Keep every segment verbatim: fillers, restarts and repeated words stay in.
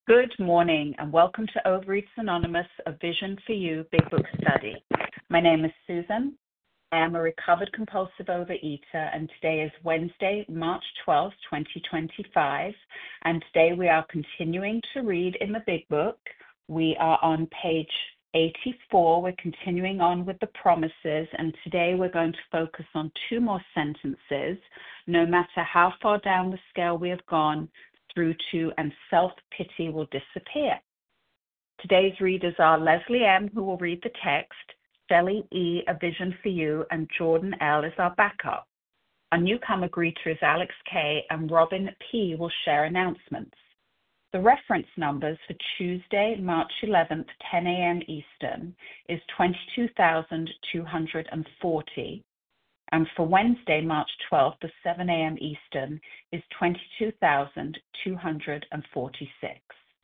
Good morning and welcome to Overeaters Anonymous, a Vision for You Big Book Study. My name is Susan. I am a recovered compulsive overeater, and today is Wednesday, March twelfth, twenty twenty-five. And today we are continuing to read in the Big Book. We are on page eighty-four. We're continuing on with the promises, and today we're going to focus on two more sentences. No matter how far down the scale we have gone, through to and self-pity will disappear. Today's readers are Leslie M., who will read the text, Shelley E., A Vision for You, and Jordan L. is our backup. Our newcomer greeter is Alex K., and Robin P. will share announcements. The reference numbers for Tuesday, March eleventh, ten a.m. Eastern, is twenty-two thousand two hundred forty. And for Wednesday, March twelfth, at seven a.m. Eastern, is twenty-two thousand two hundred forty-six.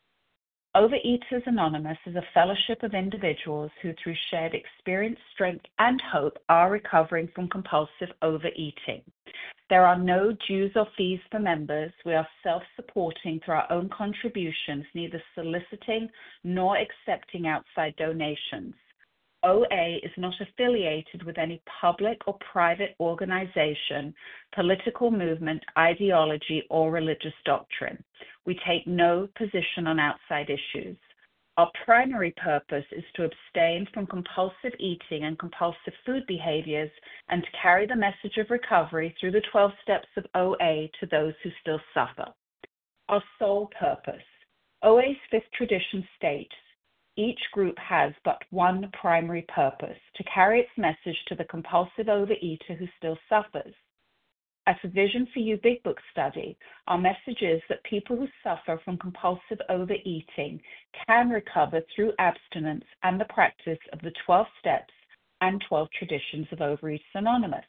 Overeaters Anonymous is a fellowship of individuals who, through shared experience, strength, and hope, are recovering from compulsive overeating. There are no dues or fees for members. We are self-supporting through our own contributions, neither soliciting nor accepting outside donations. O A is not affiliated with any public or private organization, political movement, ideology, or religious doctrine. We take no position on outside issues. Our primary purpose is to abstain from compulsive eating and compulsive food behaviors and to carry the message of recovery through the twelve steps of O A to those who still suffer. Our sole purpose. O A's fifth tradition states, each group has but one primary purpose, to carry its message to the compulsive overeater who still suffers. As a Vision for You Big Book Study, our message is that people who suffer from compulsive overeating can recover through abstinence and the practice of the twelve steps and twelve traditions of Overeaters Anonymous.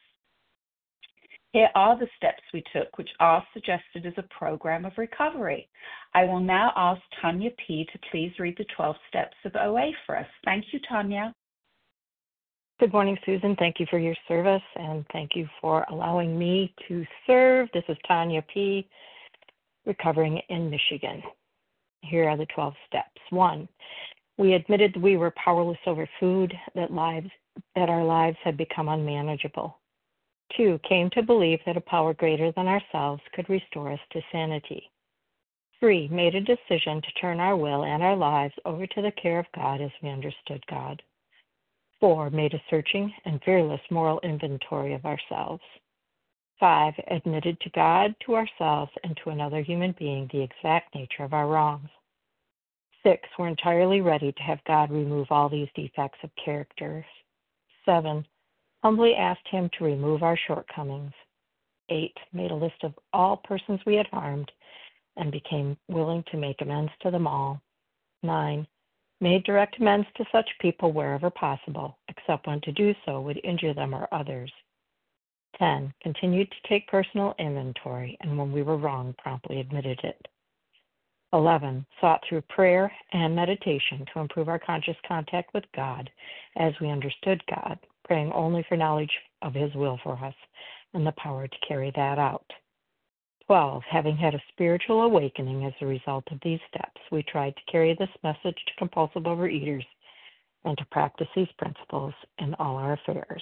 Here are the steps we took, which are suggested as a program of recovery. I will now ask Tanya P. to please read the twelve steps of O A for us. Thank you, Tanya. Good morning, Susan. Thank you for your service, and thank you for allowing me to serve. This is Tanya P., recovering in Michigan. Here are the twelve steps. One, we admitted we were powerless over food, that lives that our lives had become unmanageable. Two, came to believe that a power greater than ourselves could restore us to sanity. Three, made a decision to turn our will and our lives over to the care of God as we understood God. Four, made a searching and fearless moral inventory of ourselves. Five, admitted to God, to ourselves, and to another human being the exact nature of our wrongs. Six, we're entirely ready to have God remove all these defects of character. Seven, humbly asked him to remove our shortcomings. Eight, made a list of all persons we had harmed and became willing to make amends to them all. Nine, made direct amends to such people wherever possible, except when to do so would injure them or others. Ten, continued to take personal inventory, and when we were wrong, promptly admitted it. Eleven, sought through prayer and meditation to improve our conscious contact with God as we understood God, praying only for knowledge of his will for us and the power to carry that out. Twelve, having had a spiritual awakening as a result of these steps, we tried to carry this message to compulsive overeaters and to practice these principles in all our affairs.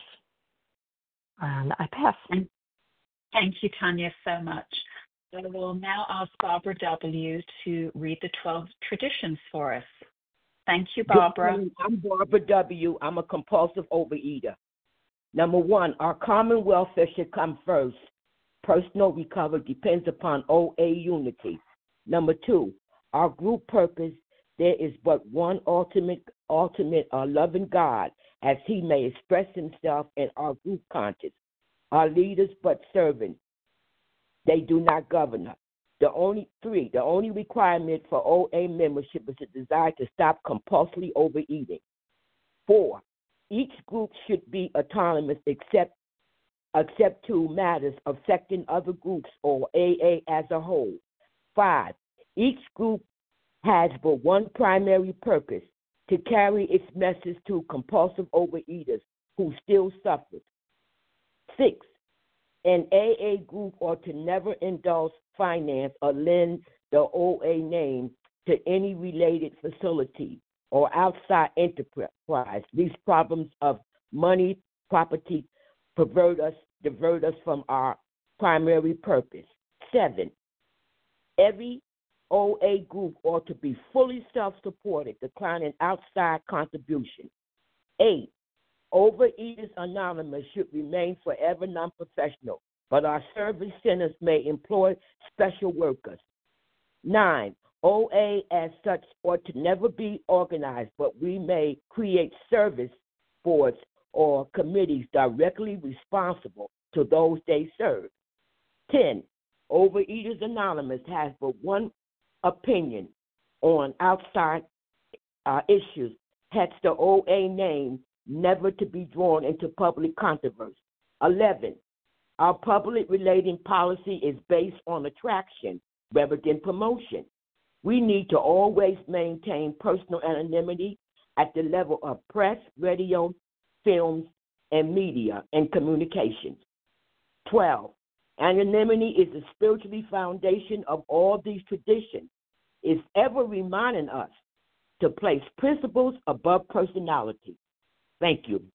And I pass. Thank you, Tanya, so much. I will now ask Barbara W. to read the twelve traditions for us. Thank you, Barbara. I'm Barbara W. I'm a compulsive overeater. Number one, our common welfare should come first. Personal recovery depends upon O A unity. Number two, our group purpose, there is but one ultimate, ultimate or loving God, as he may express himself in our group conscience. Our leaders but servants. They do not govern us. The only three, the only requirement for O A membership is a desire to stop compulsively overeating. Four, each group should be autonomous except except to matters affecting other groups or A A as a whole. Five, each group has but one primary purpose, to carry its message to compulsive overeaters who still suffer. Six, an A A group ought to never indulge, finance, or lend the O A name to any related facility or outside enterprise. These problems of money, property, pervert us, divert us from our primary purpose. Seven, every O A group ought to be fully self-supported, declining outside contribution. Eight, Overeaters Anonymous should remain forever non-professional, but our service centers may employ special workers. Nine, O A as such ought to never be organized, but we may create service boards or committees directly responsible to those they serve. Ten, Overeaters Anonymous has but one opinion on outside uh, issues, hence the O A name never to be drawn into public controversy. Eleven, our public relating policy is based on attraction rather than promotion. We need to always maintain personal anonymity at the level of press, radio, films, and media and communications. Twelve, anonymity is the spiritual foundation of all these traditions. It's ever reminding us to place principles above personality. Thank you.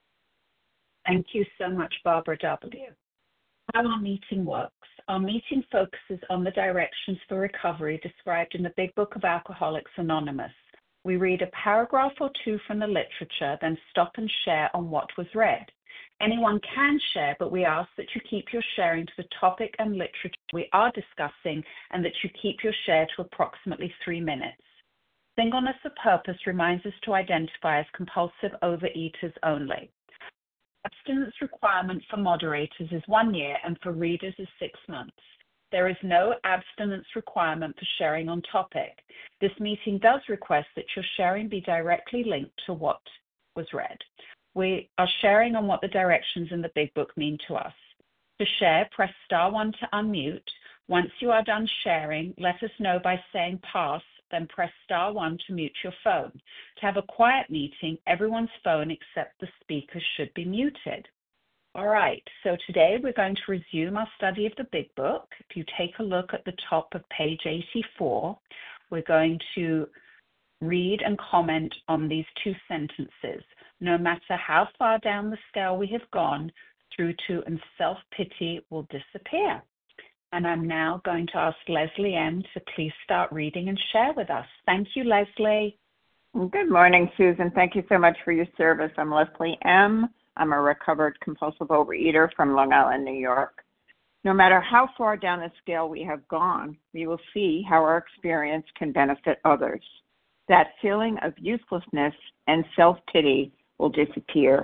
Thank you so much, Barbara W. How our meeting works. Our meeting focuses on the directions for recovery described in the Big Book of Alcoholics Anonymous. We read a paragraph or two from the literature, then stop and share on what was read. Anyone can share, but we ask that you keep your sharing to the topic and literature we are discussing and that you keep your share to approximately three minutes. Singleness of purpose reminds us to identify as compulsive overeaters only. Abstinence requirement for moderators is one year and for readers is six months. There is no abstinence requirement for sharing on topic. This meeting does request that your sharing be directly linked to what was read. We are sharing on what the directions in the Big Book mean to us. To share, press star one to unmute. Once you are done sharing, let us know by saying pass, then press star one to mute your phone. To have a quiet meeting, everyone's phone except the speaker should be muted. All right, so today we're going to resume our study of the Big Book. If you take a look at the top of page eighty-four, we're going to read and comment on these two sentences. No matter how far down the scale we have gone, through to and self-pity will disappear. And I'm now going to ask Leslie M. to please start reading and share with us. Thank you, Leslie. Good morning, Susan. Thank you so much for your service. I'm Leslie M. I'm a recovered compulsive overeater from Long Island, New York. No matter how far down the scale we have gone, we will see how our experience can benefit others. That feeling of uselessness and self-pity will disappear.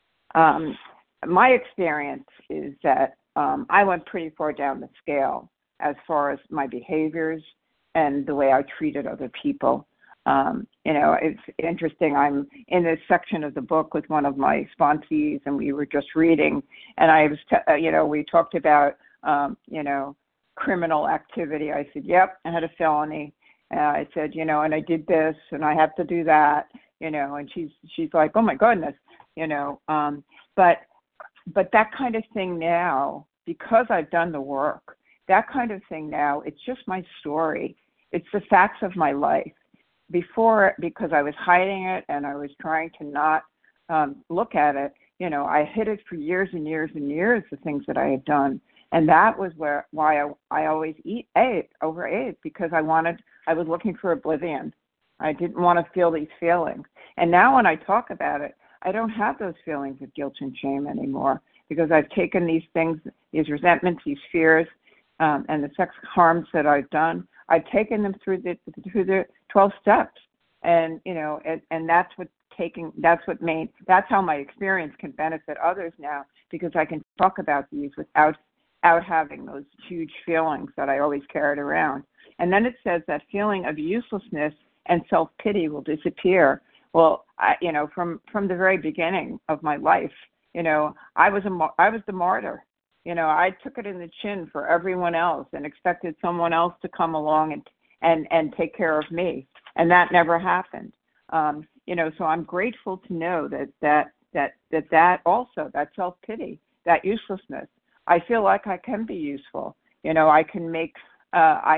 Um, my experience is that um, I went pretty far down the scale as far as my behaviors and the way I treated other people. Um, you know, it's interesting. I'm in this section of the book with one of my sponsees, and we were just reading, and I was, t- uh, you know, we talked about, um, you know, criminal activity. I said, yep, I had a felony. And I said, you know, and I did this, and I have to do that, you know, and she's she's like, oh my goodness, you know, um, but but that kind of thing now, because I've done the work, that kind of thing now, it's just my story. It's the facts of my life. Before, because I was hiding it and I was trying to not um, look at it, you know, I hid it for years and years and years, the things that I had done. And that was where why I, I always eat, ate, overate, because I wanted, I was looking for oblivion. I didn't want to feel these feelings. And now when I talk about it, I don't have those feelings of guilt and shame anymore, because I've taken these things, these resentments, these fears, um, and the sex harms that I've done, I've taken them through the through the twelve steps, and you know, and, and that's what taking that's what made that's how my experience can benefit others now, because I can talk about these without out having those huge feelings that I always carried around. And then it says that feeling of uselessness and self-pity will disappear. Well, I, you know, from from the very beginning of my life, you know, I was a I was the martyr. You know, I took it in the chin for everyone else and expected someone else to come along and and, and take care of me, and that never happened. Um, you know, so I'm grateful to know that that that that, that also, that self-pity, that uselessness, I feel like I can be useful. You know, I can make, uh, I can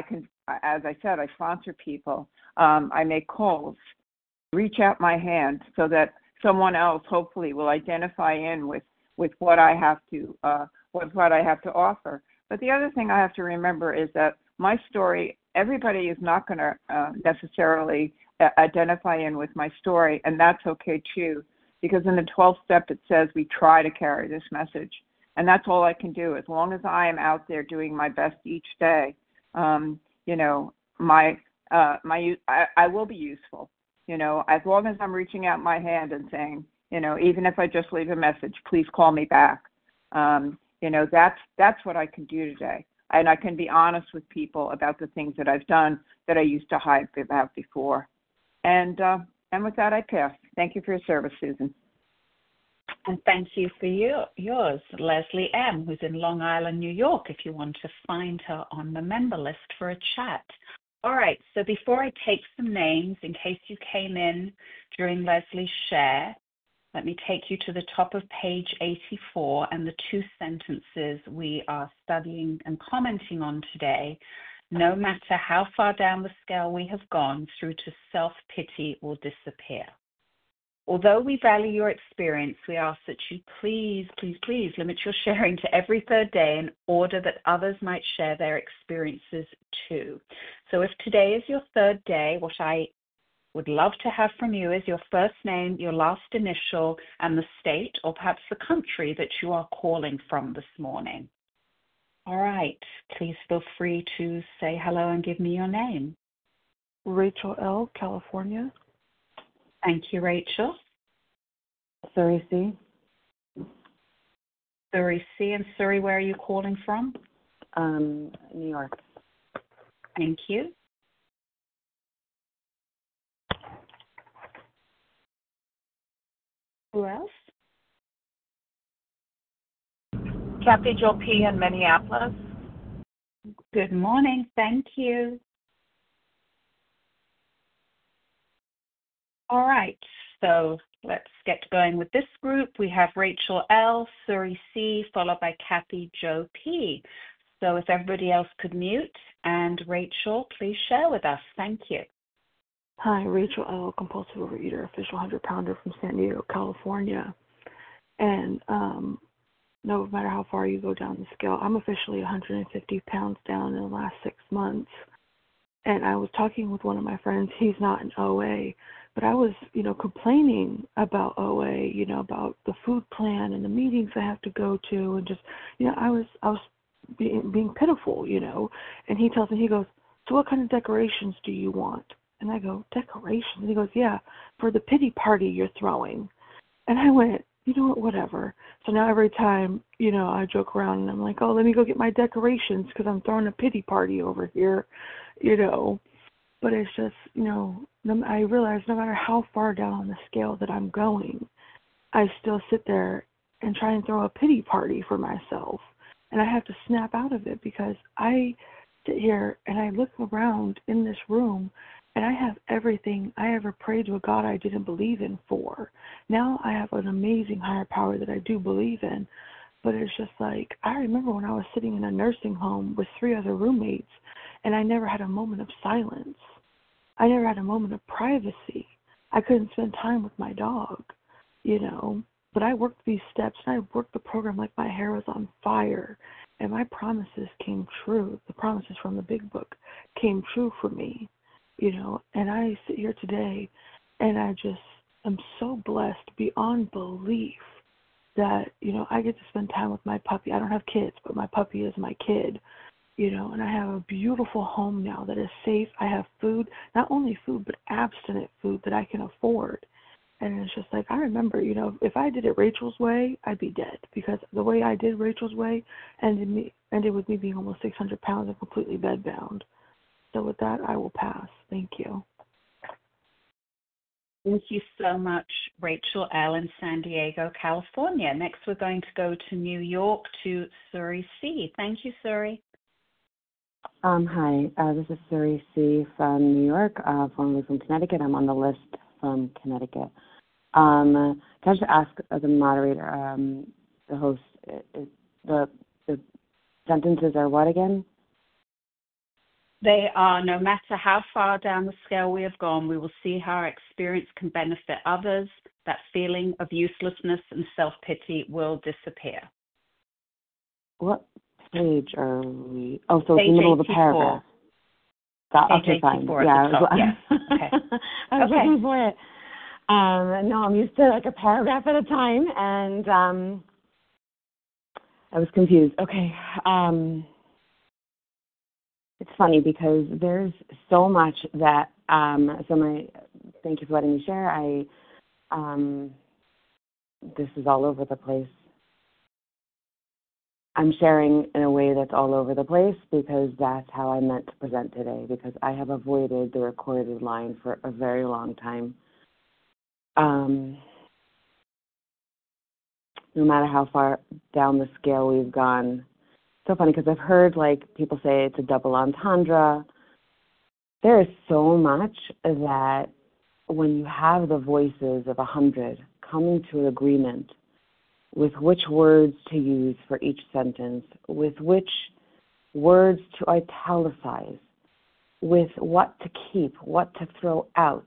as I said, I sponsor people. Um, I make calls, reach out my hand so that someone else hopefully will identify in with, with what I have to uh, with what I have to offer. But the other thing I have to remember is that my story, everybody is not going to uh, necessarily uh, identify in with my story, and that's okay too, because in the twelfth step it says we try to carry this message, and that's all I can do. As long as I am out there doing my best each day, um, you know, my uh, my I, I will be useful. You know, as long as I'm reaching out my hand and saying, you know, even if I just leave a message, please call me back. Um, you know, that's that's what I can do today. And I can be honest with people about the things that I've done that I used to hide about before. And uh, and with that, I pass. Thank you for your service, Susan. And thank you for you, yours, Leslie M., who's in Long Island, New York, if you want to find her on the member list for a chat. All right, so before I take some names, in case you came in during Leslie's share, let me take you to the top of page eighty-four and the two sentences we are studying and commenting on today. No matter how far down the scale we have gone through to self-pity will disappear. Although we value your experience, we ask that you please, please, please limit your sharing to every third day in order that others might share their experiences too. So if today is your third day, what I would love to have from you is your first name, your last initial, and the state or perhaps the country that you are calling from this morning. All right, please feel free to say hello and give me your name. Rachel L., California. Thank you, Rachel. Surrey C. Surrey C. And Surrey, where are you calling from? Um, New York. Thank you. Who else? Kathy Jill P. in Minneapolis. Good morning. Thank you. All right, so let's get going with this group. We have Rachel L., Surrey C., followed by Kathy Joe P. So if everybody else could mute, and Rachel, please share with us. Thank you. Hi, Rachel L., compulsive overeater, official one hundred pounder from San Diego, California. And um, no matter how far you go down the scale, I'm officially one hundred fifty pounds down in the last six months. And I was talking with one of my friends. He's not in O A, but I was, you know, complaining about O A, you know, about the food plan and the meetings I have to go to, and just, you know, I was, I was being, being pitiful, you know. And he tells me, he goes, so what kind of decorations do you want? And I go, decorations? And he goes, yeah, for the pity party you're throwing. And I went, you know what, whatever. So now every time, you know, I joke around and I'm like, oh, let me go get my decorations because I'm throwing a pity party over here, you know. But it's just, you know, I realize no matter how far down on the scale that I'm going, I still sit there and try and throw a pity party for myself. And I have to snap out of it because I sit here and I look around in this room and I have everything I ever prayed to a God I didn't believe in for. Now I have an amazing higher power that I do believe in. But it's just like, I remember when I was sitting in a nursing home with three other roommates and I never had a moment of silence. I never had a moment of privacy. I couldn't spend time with my dog, you know. But I worked these steps and I worked the program like my hair was on fire. And my promises came true. The promises from the big book came true for me, you know. And I sit here today and I just am so blessed beyond belief that, you know, I get to spend time with my puppy. I don't have kids, but my puppy is my kid, you know, and I have a beautiful home now that is safe. I have food, not only food, but abstinent food that I can afford. And it's just like, I remember, you know, if I did it Rachel's way, I'd be dead because the way I did Rachel's way ended, me, ended with me being almost six hundred pounds and completely bedbound. So with that, I will pass. Thank you. Thank you so much, Rachel L. in San Diego, California. Next, we're going to go to New York to Surrey C. Thank you, Surrey. Um, hi, uh, this is Surrey C. from New York, uh, formerly from Connecticut. I'm on the list from Connecticut. Um, can I just ask uh, the moderator, um, the host, uh, the the sentences are what again? They are, no matter how far down the scale we have gone, we will see how our experience can benefit others. That feeling of uselessness and self-pity will disappear. What page are we? Oh, so it's Page in the middle of the eighty-four. paragraph. Got, Page okay, fine. eighty-four at Yeah, the I was, top, yes. Okay. I was Okay. looking for it. Um, no, I'm used to like a paragraph at a time, and um, I was confused. Okay. Um, it's funny because there's so much that, um, so my, thank you for letting me share. I, um, this is all over the place. I'm sharing in a way that's all over the place because that's how I meant to present today, because I have avoided the recorded line for a very long time. Um, no matter how far down the scale we've gone. So funny because I've heard like people say it's a double entendre. There is so much that when you have the voices of a hundred coming to an agreement with which words to use for each sentence, with which words to italicize, with what to keep, what to throw out,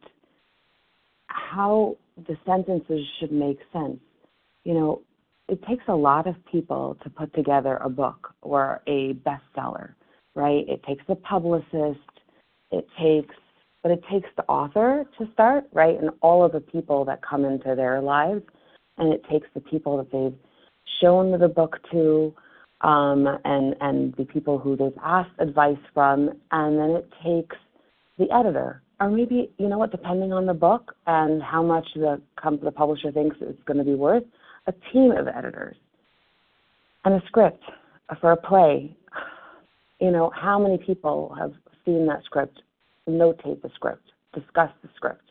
how the sentences should make sense. You know, it takes a lot of people to put together a book or a bestseller, right? It takes a publicist, it takes, but it takes the author to start, right? And all of the people that come into their lives, and it takes the people that they've shown the book to, um, and, and the people who they've asked advice from, and then it takes the editor. Or maybe, you know what, depending on the book and how much the, the publisher thinks it's going to be worth, a team of editors and a script for a play. You know, how many people have seen that script, notate the script, discuss the script?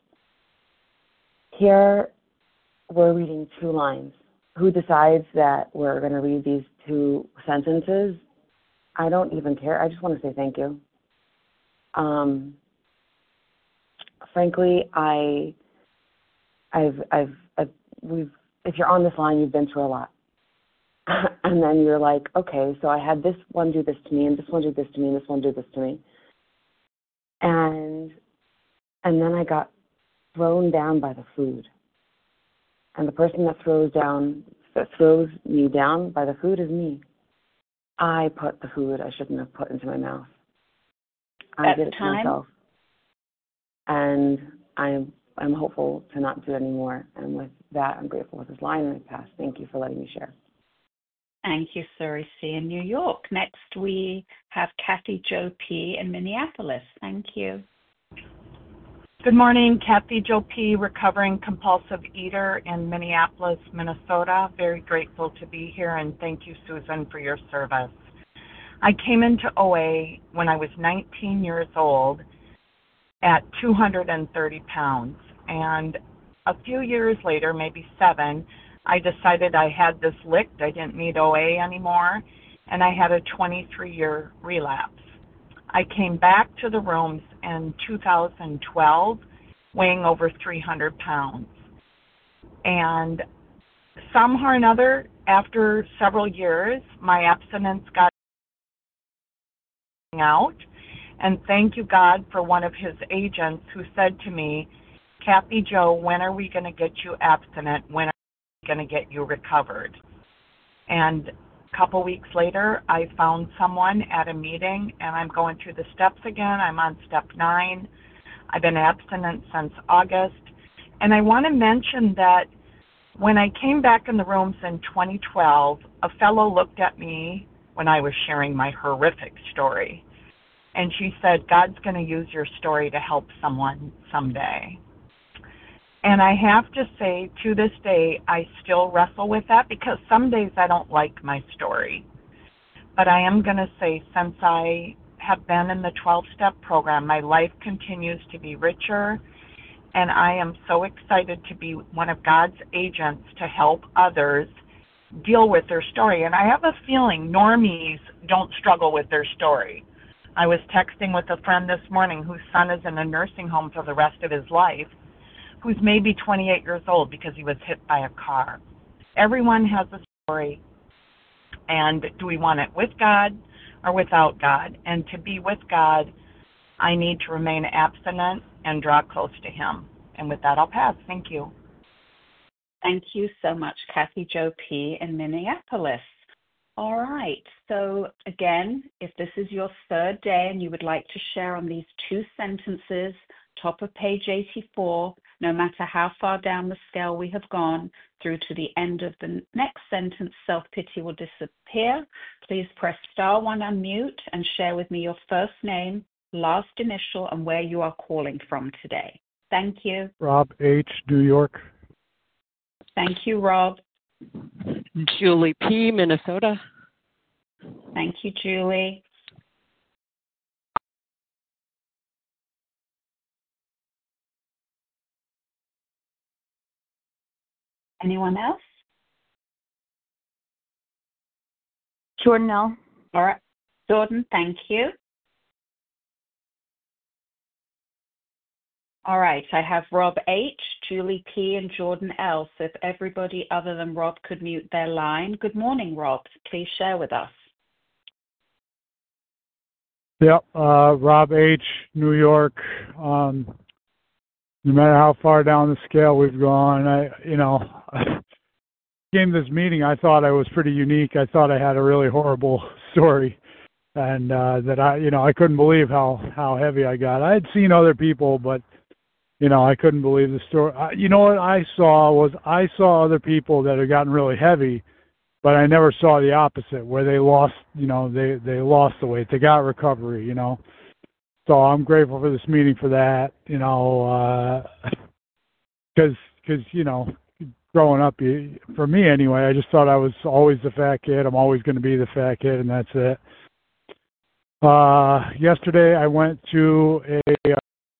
Here, we're reading two lines. Who decides that we're going to read these two sentences? I don't even care. I just want to say thank you. Um, frankly, I, I've, I've, I've, we've, if you're on this line, you've been through a lot. And then you're like, okay, so I had this one do this to me, and this one do this to me, and this one do this to me. And, and then I got thrown down by the food. And the person that throws down, that throws me down by the food is me. I put the food I shouldn't have put into my mouth. I At did the it to time? myself. And I'm I'm hopeful to not do any more. And with that, I'm grateful with this line in the past. Thank you for letting me share. Thank you, Suri C. in New York. Next, we have Kathy Jo P. in Minneapolis. Thank you. Good morning, Kathy Jo P., recovering compulsive eater in Minneapolis, Minnesota. Very grateful to be here, and thank you, Susan, for your service. I came into O A when I was nineteen years old at two hundred thirty pounds, and a few years later, maybe seven, I decided I had this licked. I didn't need O A anymore, and I had a twenty-three year relapse. I came back to the rooms in two thousand twelve weighing over three hundred pounds. And somehow or another, after several years, my abstinence got out. And thank you, God, for one of his agents who said to me, Kathy Jo, when are we going to get you abstinent? When are we going to get you recovered? And a couple weeks later, I found someone at a meeting, and I'm going through the steps again. I'm on step nine. I've been abstinent since August. And I want to mention that when I came back in the rooms in twenty twelve, a fellow looked at me when I was sharing my horrific story. And she said, God's going to use your story to help someone someday. And I have to say, to this day, I still wrestle with that because some days I don't like my story. But I am going to say, since I have been in the twelve-step program, my life continues to be richer, and I am so excited to be one of God's agents to help others deal with their story. And I have a feeling normies don't struggle with their story. I was texting with a friend this morning whose son is in a nursing home for the rest of his life, who's maybe twenty-eight years old because he was hit by a car. Everyone has a story, and do we want it with God or without God? And to be with God, I need to remain abstinent and draw close to Him. And with that, I'll pass. Thank you. Thank you so much, Kathy Jo P. in Minneapolis. All right. So again, if this is your third day and you would like to share on these two sentences, top of page eighty-four, no matter how far down the scale we have gone through to the end of the next sentence, self-pity will disappear. Please press star one, unmute, and share with me your first name, last initial, and where you are calling from today. Thank you. Rob H., New York. Thank you, Rob. Julie P., Minnesota. Thank you, Julie. Anyone else? Jordan L. All right. Jordan, thank you. All right. I have Rob H., Julie P., and Jordan L. So if everybody other than Rob could mute their line. Good morning, Rob. Please share with us. Yep. Uh, Rob H., New York. Um, no matter how far down the scale we've gone, I, you know, came to this meeting, I thought I was pretty unique. I thought I had a really horrible story, and uh, that I, you know, I couldn't believe how how heavy I got. I had seen other people, but you know, I couldn't believe the story. I, you know what I saw was I saw other people that had gotten really heavy, but I never saw the opposite, where they lost, you know, they they lost the weight, they got recovery, you know. So I'm grateful for this meeting for that, you know, because uh, because you know, growing up, for me anyway, I just thought I was always the fat kid. I'm always going to be the fat kid, and that's it. Uh, yesterday, I went to a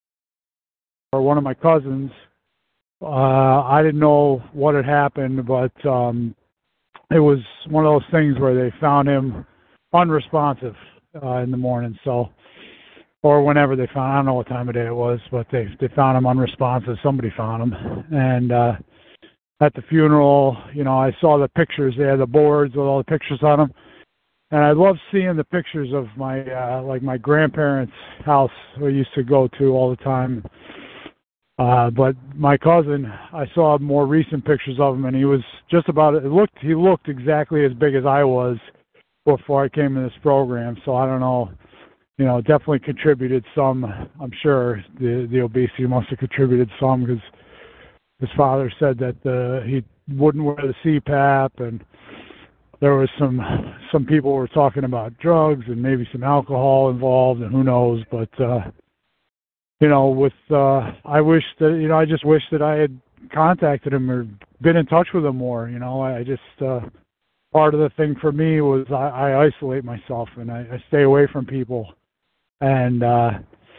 or one of my cousins. Uh, I didn't know what had happened, but um, it was one of those things where they found him unresponsive uh, in the morning. So, or whenever they found, I don't know what time of day it was, but they they found him unresponsive. Somebody found him, and uh, at the funeral, you know, I saw the pictures. They had the boards with all the pictures on them, and I love seeing the pictures of my uh, like my grandparents' house we used to go to all the time. Uh, but my cousin, I saw more recent pictures of him, and he was just about, it looked, he looked exactly as big as I was before I came in this program. So I don't know, you know, definitely contributed some, I'm sure the, the obesity must have contributed some, because his father said that uh, he wouldn't wear the C PAP, and there was some, some people were talking about drugs and maybe some alcohol involved, and who knows, but, uh, you know, with, uh, I wish that, you know, I just wish that I had contacted him or been in touch with him more. You know, I just, uh, part of the thing for me was I, I isolate myself and I, I stay away from people. And, uh,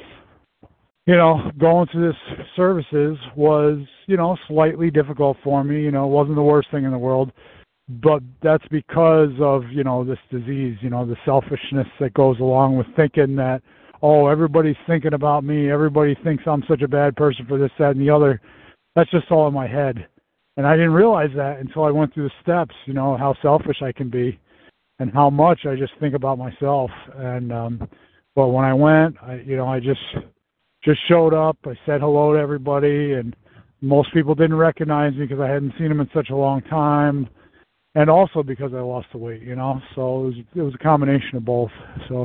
you know, going to this services was, you know, slightly difficult for me. You know, it wasn't the worst thing in the world, but that's because of, you know, this disease, you know, the selfishness that goes along with thinking that, oh, everybody's thinking about me. Everybody thinks I'm such a bad person for this, that, and the other. That's just all in my head. And I didn't realize that until I went through the steps, you know, how selfish I can be and how much I just think about myself. And, um, but when I went, I, you know, I just, just showed up. I said hello to everybody, and most people didn't recognize me because I hadn't seen them in such a long time. And also because I lost the weight, you know, so it was, it was a combination of both. So,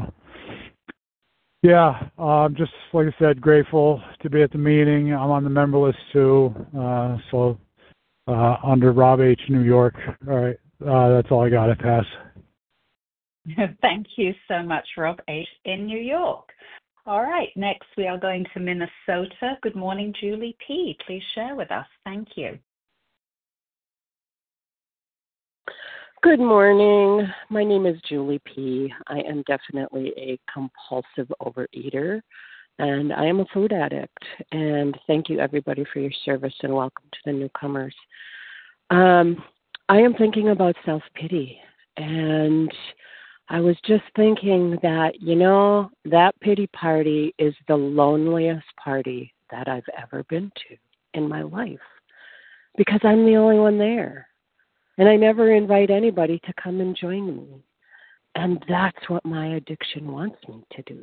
yeah, uh, just like I said, grateful to be at the meeting. I'm on the member list too, uh, so uh, under Rob H., New York. All right, uh, that's all I got. I pass. Thank you so much, Rob H. in New York. All right, next we are going to Minnesota. Good morning, Julie P. Please share with us. Thank you. Good morning. My name is Julie P. I am definitely a compulsive overeater, and I am a food addict. And thank you, everybody, for your service, and welcome to the newcomers. Um, I am thinking about self-pity, and I was just thinking that, you know, that pity party is the loneliest party that I've ever been to in my life, because I'm the only one there. And I never invite anybody to come and join me. And that's what my addiction wants me to do.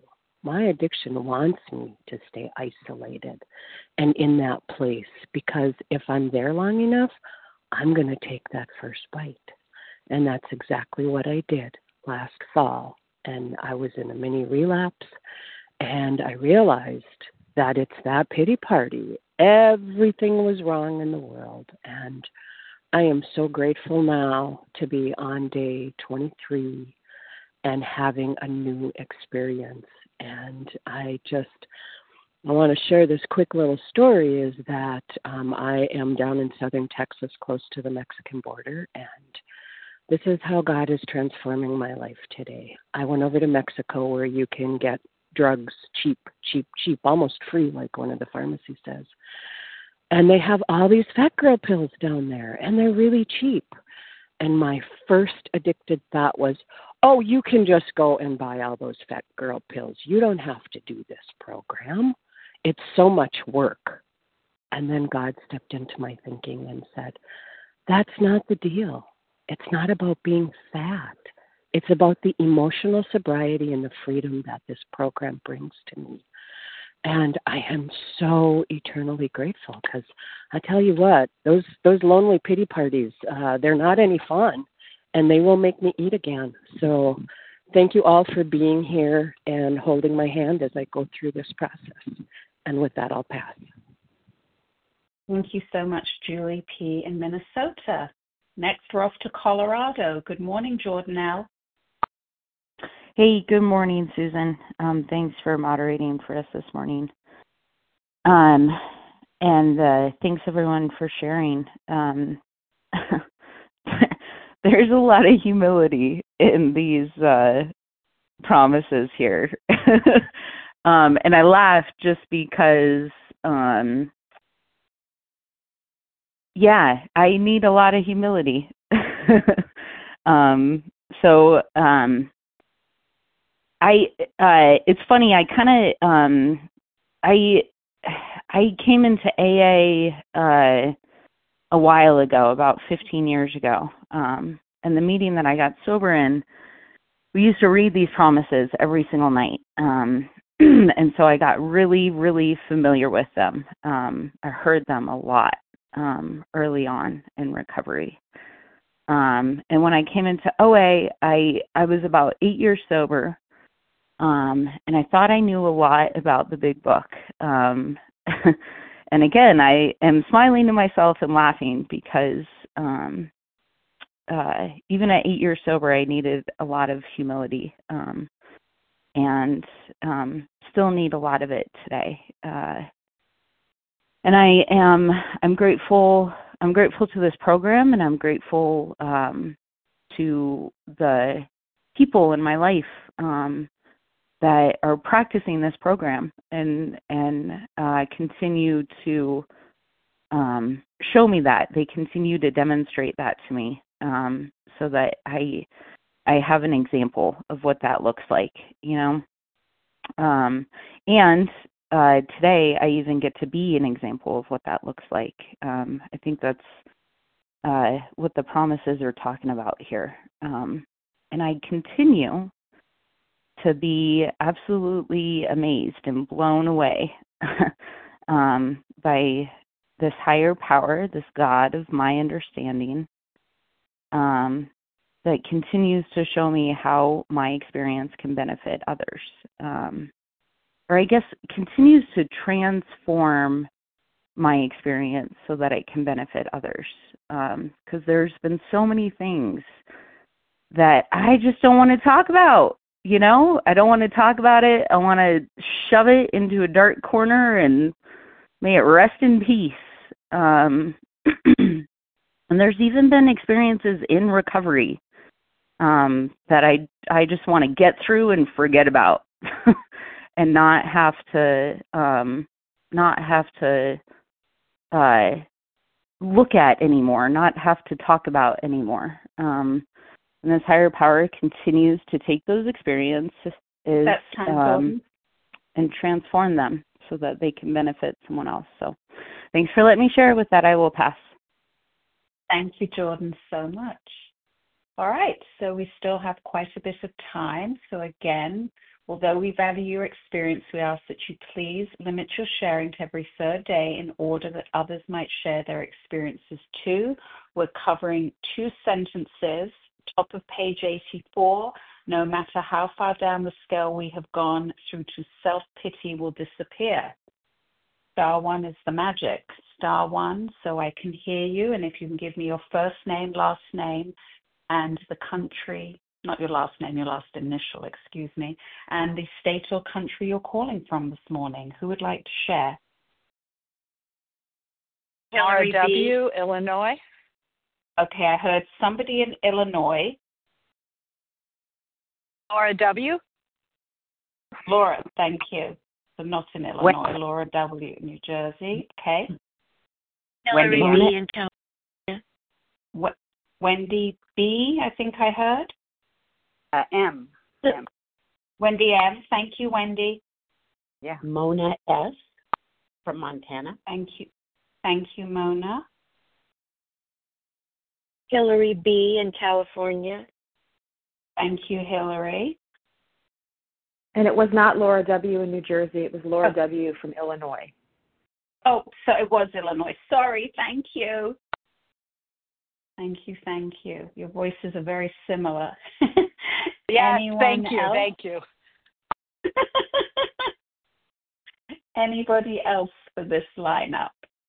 My addiction wants me to stay isolated and in that place, because if I'm there long enough, I'm going to take that first bite. And that's exactly what I did last fall. And I was in a mini relapse, and I realized that it's that pity party. Everything was wrong in the world. And I am so grateful now to be on day twenty-three and having a new experience. And I just, I want to share this quick little story is that um, I am down in southern Texas, close to the Mexican border, and this is how God is transforming my life today. I went over to Mexico where you can get drugs cheap, cheap, cheap, almost free, like one of the pharmacies says. And they have all these fat girl pills down there, and they're really cheap. And my first addicted thought was, oh, you can just go and buy all those fat girl pills. You don't have to do this program. It's so much work. And then God stepped into my thinking and said, that's not the deal. It's not about being fat. It's about the emotional sobriety and the freedom that this program brings to me. And I am so eternally grateful, because I tell you what, those those lonely pity parties, uh, they're not any fun, and they will make me eat again. So thank you all for being here and holding my hand as I go through this process. And with that, I'll pass. Thank you so much, Julie P. in Minnesota. Next, we're off to Colorado. Good morning, Jordan L. Hey, good morning, Susan. Um, thanks for moderating for us this morning. Um, and uh, thanks, everyone, for sharing. Um, there's a lot of humility in these uh, promises here. um, and I laugh just because, um, yeah, I need a lot of humility. um, so, um, I, uh, it's funny, I kind of, um, I, I came into A A, uh, a while ago, about fifteen years ago. Um, and the meeting that I got sober in, we used to read these promises every single night. Um, and so I got really, really familiar with them. Um, I heard them a lot, um, early on in recovery. Um, and when I came into O A, I, I was about eight years sober. Um, and I thought I knew a lot about the big book. Um, and again, I am smiling to myself and laughing because um, uh, even at eight years sober, I needed a lot of humility um, and um, still need a lot of it today. Uh, and I am I'm grateful. I'm grateful to this program, and I'm grateful um, to the people in my life Um, that are practicing this program and and uh, continue to um, show me that. They continue to demonstrate that to me um, so that I I have an example of what that looks like, you know. Um, and uh, today I even get to be an example of what that looks like. Um, I think that's uh, what the promises are talking about here. Um, and I continue to be absolutely amazed and blown away um, by this higher power, this God of my understanding, um, that continues to show me how my experience can benefit others. Um, or I guess continues to transform my experience so that it can benefit others. Because um, there's been so many things that I just don't want to talk about. You know, I don't want to talk about it. I want to shove it into a dark corner and may it rest in peace. Um, and there's even been experiences in recovery um, that I I just want to get through and forget about, and not have to um, not have to uh, look at anymore, not have to talk about anymore. Um, And this higher power continues to take those experiences um, and transform them so that they can benefit someone else. So thanks for letting me share. With that, I will pass. Thank you, Jordan, so much. All right, so we still have quite a bit of time. So again, Although we value your experience, we ask that you please limit your sharing to every third day in order that others might share their experiences too. We're covering two sentences, top of page eighty-four. No matter how far down the scale we have gone through to self-pity will disappear. Star one is the magic. Star one, so I can hear you. And if you can give me your first name, last name, and the country, not your last name, your last initial, excuse me, and the state or country you're calling from this morning. Who would like to share? R W, Illinois. Okay, I heard somebody in Illinois. Laura W. Laura, thank you. So not in Illinois. Laura W. New Jersey. Okay. Hillary Wendy B. in California. What? Wendy B. I think I heard. Uh, M. M. Wendy M. Thank you, Wendy. Yeah. Mona S. from Montana. Thank you. Thank you, Mona. Hillary B. in California. Thank you, Hillary. And it was not Laura W. in New Jersey. It was Laura Oh. W. from Illinois. Oh, so it was Illinois. Sorry. Thank you. Thank you. Thank you. Your voices are very similar. Yes, Anyone thank you. else? Thank you. Anybody else for this lineup?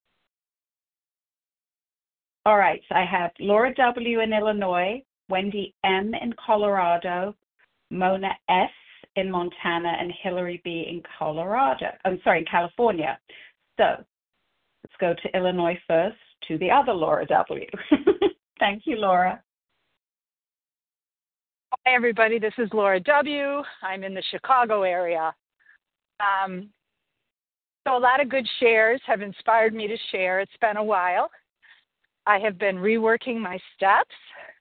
All right. So I have Laura W. in Illinois, Wendy M. in Colorado, Mona S. in Montana, and Hillary B. in Colorado. I'm sorry, in California. So let's go to Illinois first, to the other Laura W. Thank you, Laura. Hi, everybody. This is Laura W. I'm in the Chicago area. Um, so a lot of good shares have inspired me to share. It's been a while. I have been reworking my steps,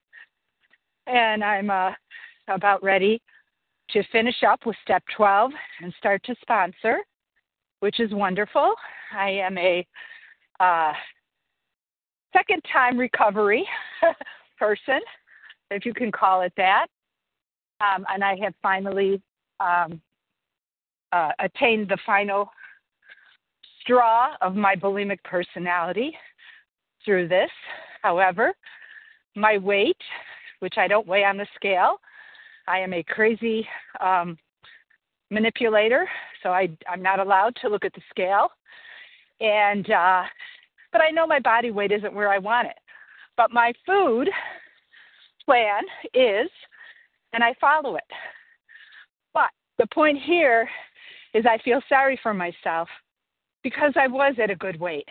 and I'm uh, about ready to finish up with step twelve and start to sponsor, which is wonderful. I am a uh, second-time recovery person, if you can call it that. Um, and I have finally um, uh, attained the final straw of my bulimic personality through this. However, my weight, which I don't weigh on the scale, I am a crazy um, manipulator, so I, I'm not allowed to look at the scale. And uh, but I know my body weight isn't where I want it. But my food plan is, and I follow it. But the point here is I feel sorry for myself because I was at a good weight,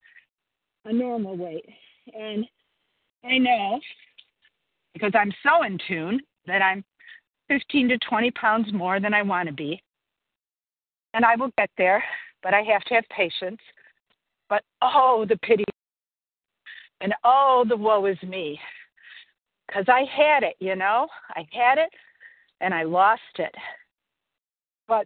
a normal weight. And I know, because I'm so in tune, that I'm fifteen to twenty pounds more than I want to be. And I will get there, but I have to have patience. But oh, the pity, and oh, the woe is me. Because I had it, you know, I had it and I lost it. But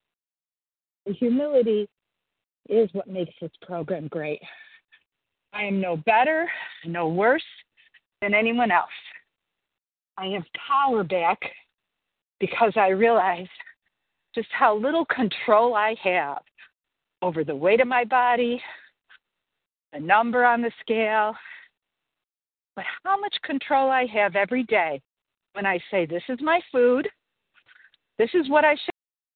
the humility is what makes this program great. I am no better, no worse than anyone else. I have power back because I realize just how little control I have over the weight of my body, the number on the scale, but how much control I have every day when I say, this is my food, this is what I should,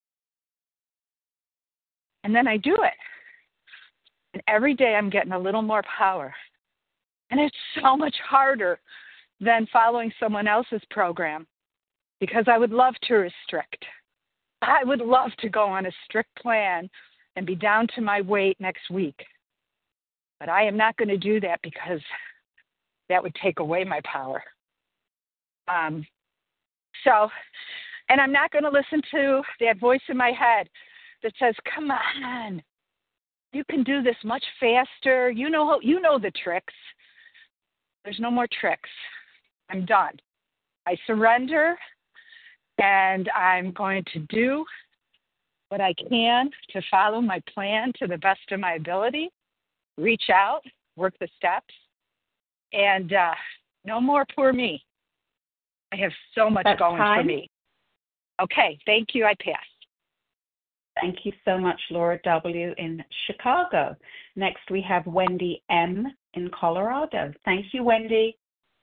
and then I do it. And every day I'm getting a little more power. And it's so much harder than following someone else's program because I would love to restrict. I would love to go on a strict plan and be down to my weight next week. But I am not going to do that because that would take away my power. Um, so, and I'm not going to listen to that voice in my head that says, come on, you can do this much faster. You know, you know the tricks. There's no more tricks. I'm done. I surrender, and I'm going to do what I can to follow my plan to the best of my ability, reach out, work the steps, and uh, no more poor me. I have so much That's going time. for me. Okay, thank you. I pass. Thank you so much, Laura W. in Chicago. Next, we have Wendy M. in Colorado. Thank you, Wendy.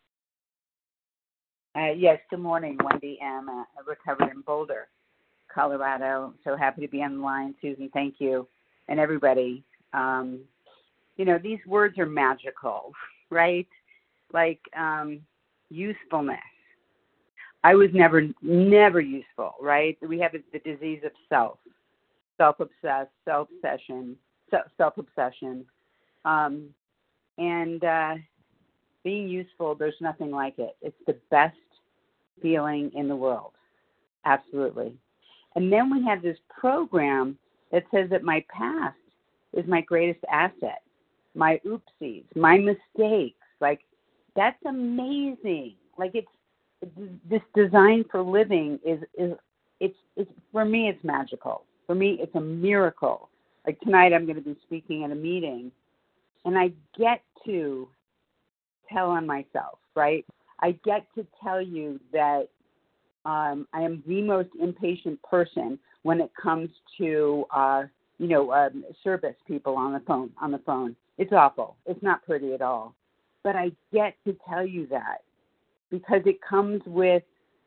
Uh, yes, good morning, Wendy M. Uh, recovered in Boulder, Colorado. So happy to be on the line, Susan. Thank you, and everybody. Um, you know, these words are magical, right? Like um, usefulness. I was never, never useful, right? We have the disease of self, self-obsessed, self-obsession, self-obsession. Um, and uh, being useful, there's nothing like it. It's the best feeling in the world. Absolutely. And then we have this program that says that my past is my greatest asset, my oopsies, my mistakes. Like, that's amazing. Like, it's, this design for living is, is it's, it's, for me, it's magical. For me, it's a miracle. Like tonight, I'm going to be speaking at a meeting, and I get to tell on myself, right? I get to tell you that um, I am the most impatient person when it comes to, uh, you know, um, service people on the phone. On the phone, it's awful. It's not pretty at all. But I get to tell you that because it comes with,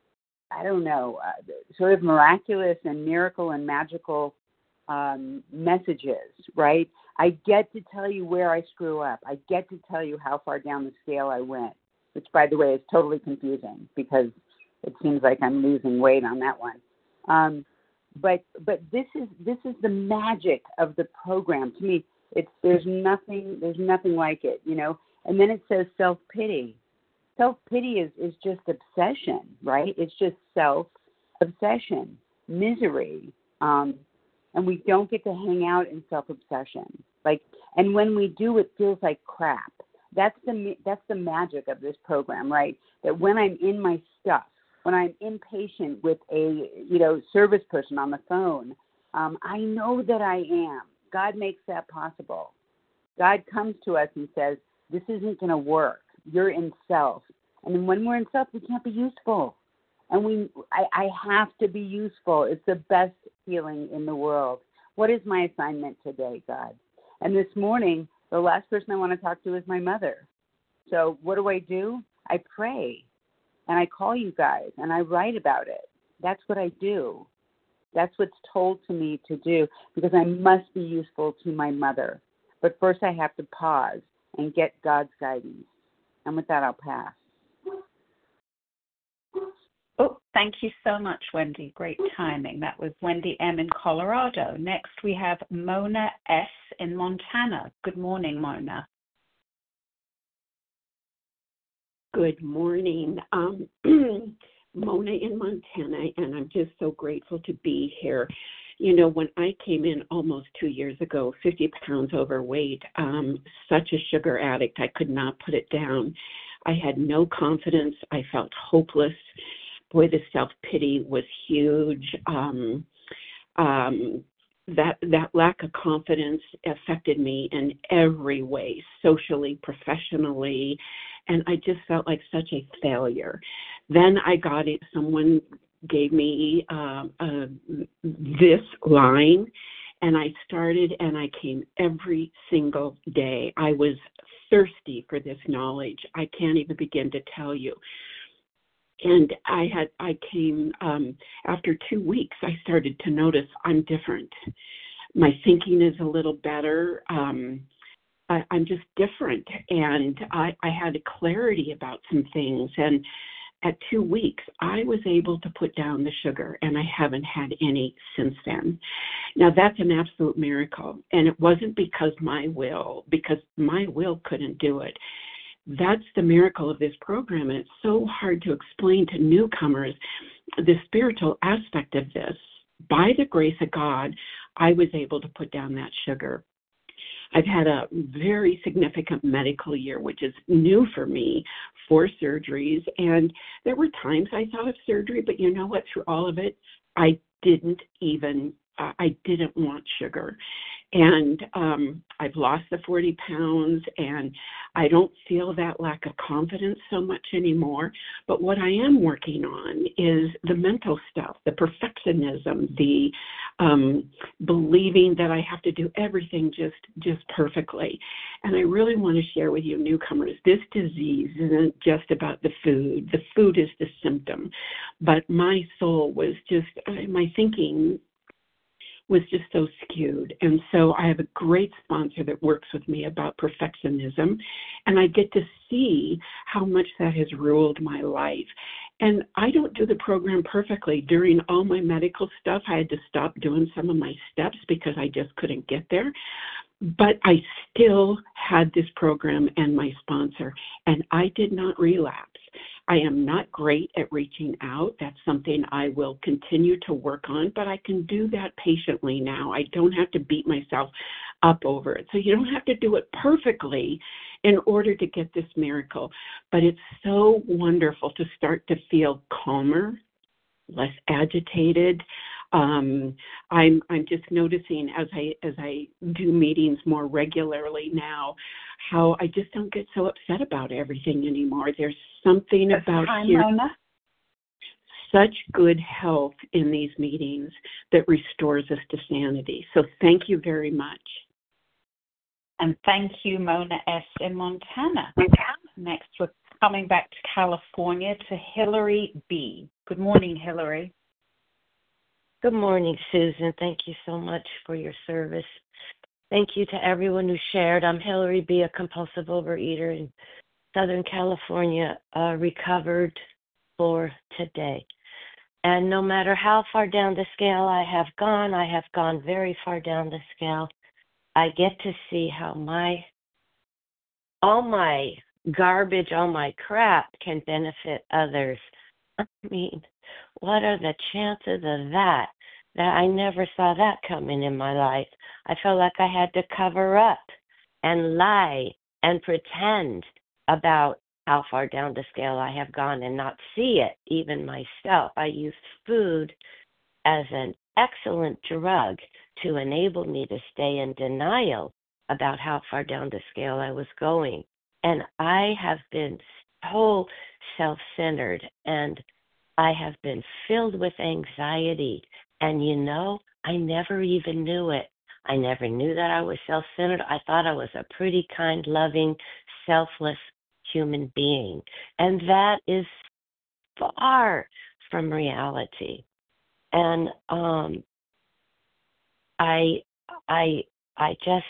I don't know, uh, sort of miraculous and miracle and magical um, messages, right? I get to tell you where I screw up. I get to tell you how far down the scale I went, which, by the way, is totally confusing because it seems like I'm losing weight on that one. Um, but but this is this is the magic of the program. To me, it's there's nothing there's nothing like it, you know. And then it says self-pity. Self-pity is, is just obsession, right? It's just self-obsession, misery. Um, and we don't get to hang out in self-obsession. Like, and when we do, it feels like crap. That's the that's the magic of this program, right? That when I'm in my stuff, when I'm impatient with a, you know, service person on the phone, um, I know that I am. God makes that possible. God comes to us and says, this isn't going to work. You're in self. And then when we're in self, we can't be useful. And we, I, I have to be useful. It's the best feeling in the world. What is my assignment today, God? And this morning, the last person I want to talk to is my mother. So what do I do? I pray. And I call you guys, and I write about it. That's what I do. That's what's told to me to do, because I must be useful to my mother. But first I have to pause and get God's guidance. And with that, I'll pass. Oh, thank you so much, Wendy. Great timing. That was Wendy M. in Colorado. Next, we have Mona S. in Montana. Good morning, Mona. Good morning. Um, Mona in Montana, and I'm just so grateful to be here. You know, when I came in almost two years ago, fifty pounds overweight, um, such a sugar addict, I could not put it down. I had no confidence. I felt hopeless. Boy, the self-pity was huge. Um, um, that that lack of confidence affected me in every way, socially, professionally, and I just felt like such a failure. Then I got it. Someone gave me uh, uh, this line, and I started, and I came every single day. I was thirsty for this knowledge. I can't even begin to tell you. And I had, I came, um, after two weeks, I started to notice I'm different. My thinking is a little better. Um, I, I'm just different. And I, I had a clarity about some things. And at two weeks, I was able to put down the sugar, and I haven't had any since then. Now, that's an absolute miracle. And it wasn't because my will, because my will couldn't do it. That's the miracle of this program, and it's so hard to explain to newcomers the spiritual aspect of this. By the grace of God, I was able to put down that sugar. I've had a very significant medical year, which is new for me, four surgeries, and there were times I thought of surgery, but you know what? Through all of it, I didn't even, uh, I didn't want sugar. And um, I've lost the forty pounds, and I don't feel that lack of confidence so much anymore. But what I am working on is the mental stuff, the perfectionism, the um, believing that I have to do everything just, just perfectly. And I really want to share with you newcomers, this disease isn't just about the food. The food is the symptom. But my soul was just, my thinking was just so skewed. And so I have a great sponsor that works with me about perfectionism, and I get to see how much that has ruled my life. And I don't do the program perfectly. During all my medical stuff, I had to stop doing some of my steps because I just couldn't get there. But I still had this program and my sponsor, and I did not relapse. I am not great at reaching out. That's something I will continue to work on, but I can do that patiently now. I don't have to beat myself up over it. So you don't have to do it perfectly in order to get this miracle. But it's so wonderful to start to feel calmer, less agitated. Um, I'm I'm just noticing as I as I do meetings more regularly now, how I just don't get so upset about everything anymore. There's something That's about time, here, Mona. such good health in these meetings that restores us to sanity. So thank you very much. And thank you, Mona S. in Montana. Next, we're coming back to California to Hillary B. Good morning, Hillary. Good morning, Susan. Thank you so much for your service. Thank you to everyone who shared. I'm Hillary B., a compulsive overeater in Southern California, uh, recovered for today. And no matter how far down the scale I have gone, I have gone very far down the scale. I get to see how my, all my garbage, all my crap can benefit others. I mean, what are the chances of that? That I never saw that coming in my life. I felt like I had to cover up and lie and pretend about how far down the scale I have gone and not see it, even myself. I used food as an excellent drug to enable me to stay in denial about how far down the scale I was going. And I have been so self-centered, and I have been filled with anxiety. And you know, I never even knew it. I never knew that I was self-centered. I thought I was a pretty kind, loving, selfless human being. And that is far from reality. And um, I, I, I just,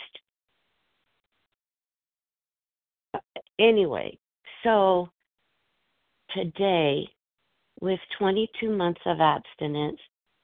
anyway, so today, with twenty-two months of abstinence,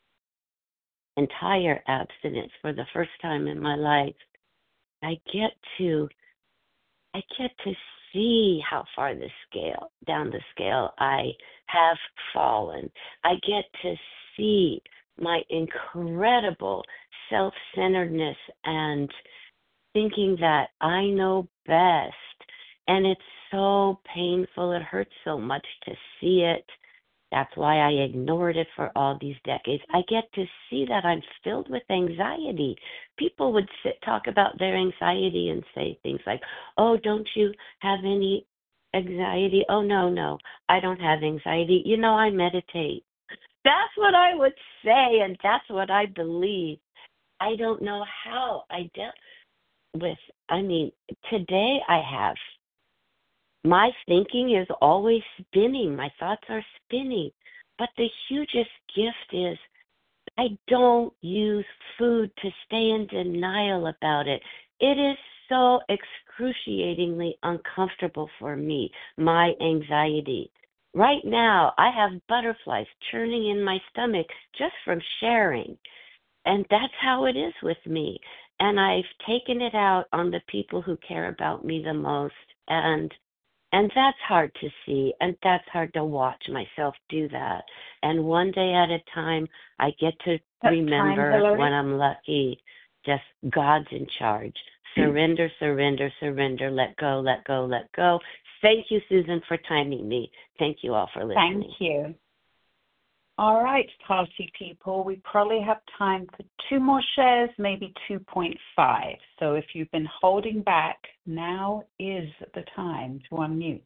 entire abstinence for the first time in my life, I get to I get to see how far the scale down the scale I have fallen. I get to see my incredible self-centeredness and thinking that I know best. And it's so painful. It hurts so much to see it. That's why I ignored it for all these decades. I get to see that I'm filled with anxiety. People would sit, talk about their anxiety and say things like, oh, don't you have any anxiety? Oh, no, no, I don't have anxiety. You know, I meditate. That's what I would say, and that's what I believe. I don't know how I dealt with, I mean, today I have. My thinking is always spinning. My thoughts are spinning. But the hugest gift is I don't use food to stay in denial about it. It is so excruciatingly uncomfortable for me, my anxiety. Right now, I have butterflies churning in my stomach just from sharing. And that's how it is with me. And I've taken it out on the people who care about me the most. And And that's hard to see, and that's hard to watch myself do that. And one day at a time, I get to That's remember time, when I'm lucky, just God's in charge. Surrender, surrender, surrender, let go, let go, let go. Thank you, Susan, for timing me. Thank you all for listening. Thank you. All right, party people, we probably have time for two more shares, maybe two point five. So if you've been holding back, now is the time to unmute.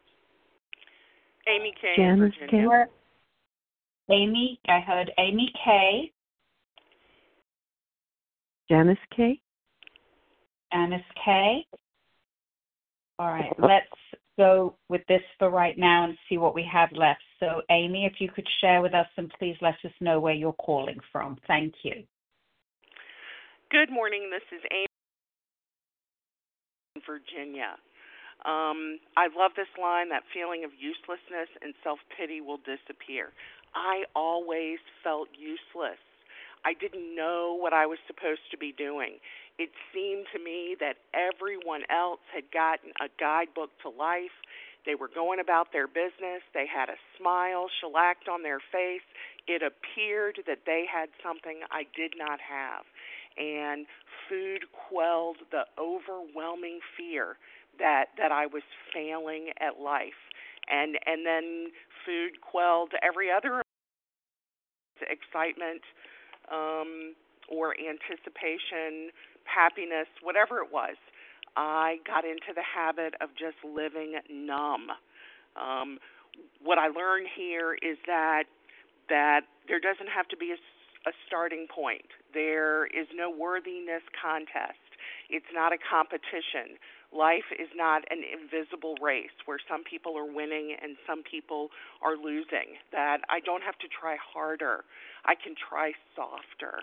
Amy K. Janice Virginia. K. Amy, I heard Amy K. Janice K. Janice K. All right, let's go with this for right now and see what we have left. So, Amy, if you could share with us and please let us know where you're calling from. Thank you. Good morning. This is Amy in Virginia. Um, I love this line, that feeling of uselessness and self-pity will disappear. I always felt useless. I didn't know what I was supposed to be doing. It seemed to me that everyone else had gotten a guidebook to life. They were going about their business. They had a smile shellacked on their face. It appeared that they had something I did not have. And food quelled the overwhelming fear that, that I was failing at life. And, and then food quelled every other excitement um, or anticipation, happiness, whatever it was. I got into the habit of just living numb. Um, what I learned here is that that there doesn't have to be a, a starting point. There is no worthiness contest. It's not a competition. Life is not an invisible race where some people are winning and some people are losing. That I don't have to try harder. I can try softer.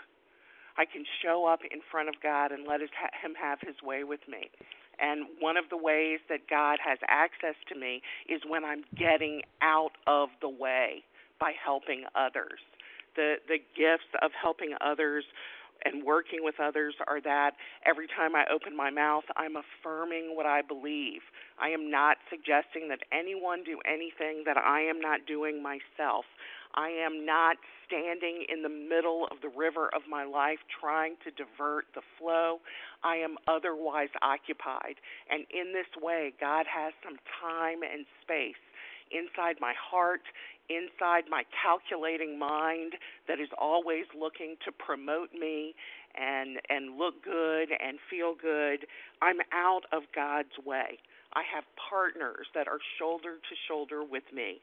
I can show up in front of God and let his, him have his way with me. And one of the ways that God has access to me is when I'm getting out of the way by helping others. The the gifts of helping others and working with others are that every time I open my mouth, I'm affirming what I believe. I am not suggesting that anyone do anything that I am not doing myself. I am not standing in the middle of the river of my life trying to divert the flow. I am otherwise occupied. And in this way, God has some time and space inside my heart, inside my calculating mind that is always looking to promote me and and look good and feel good. I'm out of God's way. I have partners that are shoulder to shoulder with me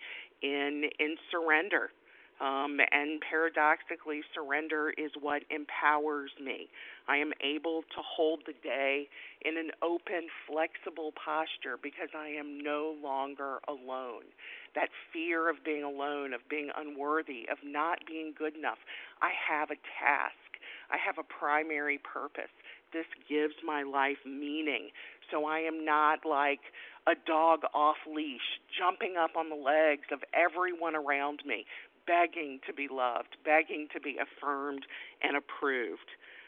in in surrender. Um, and paradoxically, surrender is what empowers me. I am able to hold the day in an open, flexible posture because I am no longer alone. That fear of being alone, of being unworthy, of not being good enough. I have a task. I have a primary purpose. This gives my life meaning. So I am not like a dog off leash, jumping up on the legs of everyone around me, begging to be loved, begging to be affirmed and approved.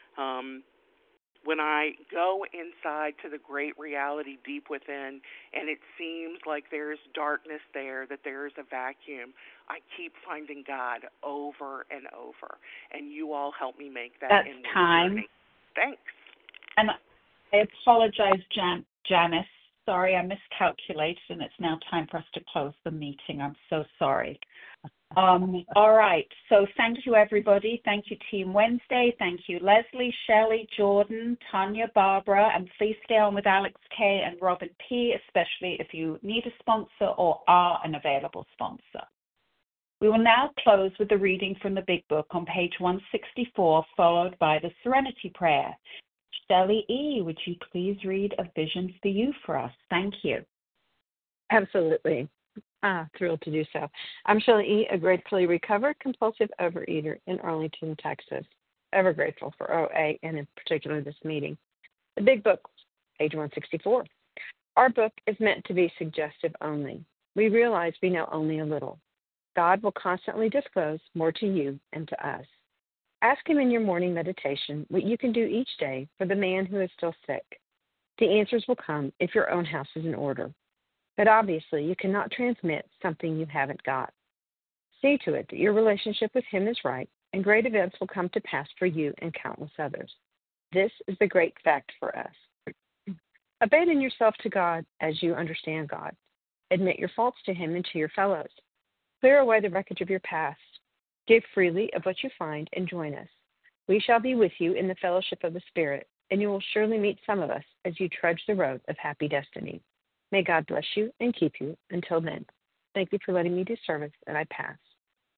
Um, when I go inside to the great reality deep within and it seems like there is darkness there, that there is a vacuum, I keep finding God over and over. And you all help me make that That's inward time. journey. Thanks. And I apologize, Jan- Janice. Sorry, I miscalculated, and it's now time for us to close the meeting. I'm so sorry. Um, all right. So thank you, everybody. Thank you, Team Wednesday. Thank you, Leslie, Shelley, Jordan, Tanya, Barbara, and please stay on with Alex K. and Robin P., especially if you need a sponsor or are an available sponsor. We will now close with the reading from the Big Book on page one sixty-four, followed by the Serenity Prayer. Shelley E., would you please read A Vision for You for us? Thank you. Absolutely. Ah, thrilled to do so. I'm Shelley E., a gratefully recovered compulsive overeater in Arlington, Texas. Ever grateful for O A and in particular this meeting. The Big Book, page one sixty-four. Our book is meant to be suggestive only. We realize we know only a little. God will constantly disclose more to you and to us. Ask him in your morning meditation what you can do each day for the man who is still sick. The answers will come if your own house is in order. But obviously, you cannot transmit something you haven't got. See to it that your relationship with him is right, and great events will come to pass for you and countless others. This is the great fact for us. Abandon yourself to God as you understand God. Admit your faults to him and to your fellows. Clear away the wreckage of your past. Give freely of what you find and join us. We shall be with you in the fellowship of the Spirit, and you will surely meet some of us as you trudge the road of happy destiny. May God bless you and keep you until then. Thank you for letting me do service, and I pass.